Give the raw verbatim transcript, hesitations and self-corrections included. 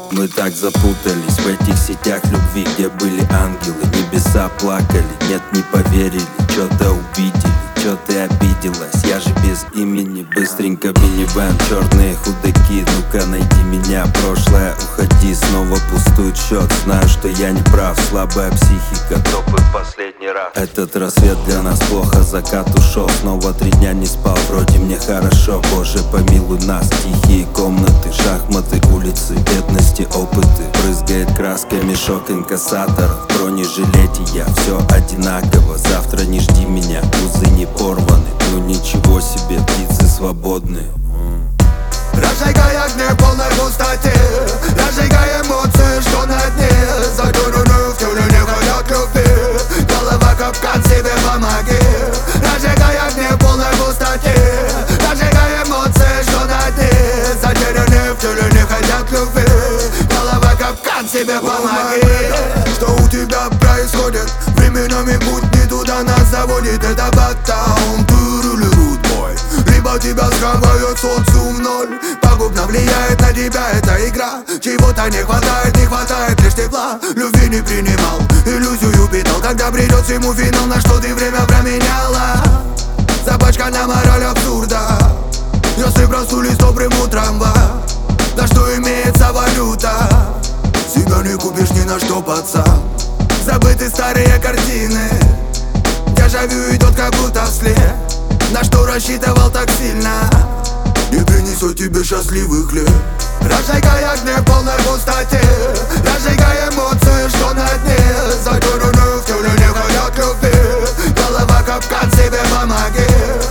Мы так запутались в этих сетях любви, где были ангелы. Небеса плакали, нет, не поверили. Чё-то увидели, чё ты обиделась. Я же без имени, быстренько минивэн. Черные худаки, ну-ка найди меня. Прошлое, уходи, снова пустует счет. Знаю, что я не прав, слабая психика. Топы в последний раз. Этот рассвет для нас плохо, закат ушел. Снова три дня не спал, вроде мне хорошо. Боже, помилуй нас, тихие комнаты, шахматы, улицы, бедности, опыты. Брызгает краской мешок инкассаторов. В бронежилете я, все одинаково. Завтра не жди меня, узы не порваны. Ну ничего себе, птицы свободны. Разжигай огни в полной пустоте, разжигай эмоции, что на дне. Задурную в тюрьму не ходят любви. Голова капкан, себе помоги. Разжигай огни в полной пустоте, разжигай эмоции, что на дне. Затерянные в тюрьму не хотят любви. Голова капкан, себе помоги. Что у тебя происходит? Временами путь не туда нас заводит. Это баттаун, турулерут бой. Либо тебя схавает социум ноль. Пагубно влияет на тебя эта игра. Чего-то не хватает, не хватает лишь тепла. Любви не принимал, иллюзию питал. Когда придет ему финал, на что ты время променяла? Запачкана мораль абсурда. Если проснулись добрым утром, ва, на что имеется валюта? Себя не купишь ни на что, пацан. Забыты старые картины. Дежавю идет как будто вслед. На что рассчитывал так сильно не принесет тебе счастливых лет. Разжигай огни в полной пустоте, разжигай эмоции, что на дне. Задурную в тюрьму не ходят любви. Голова капкан, себе помоги.